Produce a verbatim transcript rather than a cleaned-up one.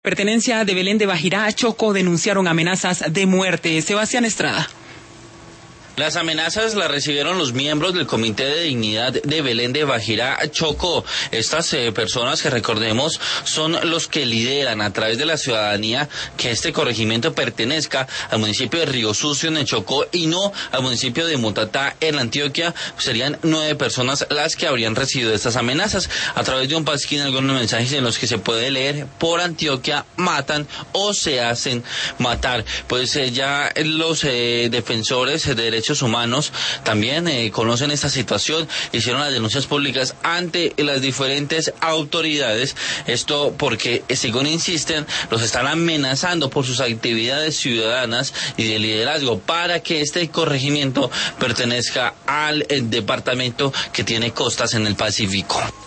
Pertenencia de Belén de Bajirá, Chocó, denunciaron amenazas de muerte. Sebastián Estrada. Las amenazas las recibieron los miembros del Comité de Dignidad de Belén de Bajirá, Chocó. Estas eh, personas que recordemos son los que lideran a través de la ciudadanía que este corregimiento pertenezca al municipio de Río Sucio en el Chocó y no al municipio de Mutatá en Antioquia. Serían nueve personas las que habrían recibido estas amenazas. A través de un pasquín, algunos mensajes en los que se puede leer: por Antioquia matan o se hacen matar. Pues eh, ya los eh, defensores de derechos humanos también eh, conocen esta situación, hicieron las denuncias públicas ante las diferentes autoridades. Esto porque, según insisten, los están amenazando por sus actividades ciudadanas y de liderazgo para que este corregimiento pertenezca al eh, departamento que tiene costas en el Pacífico.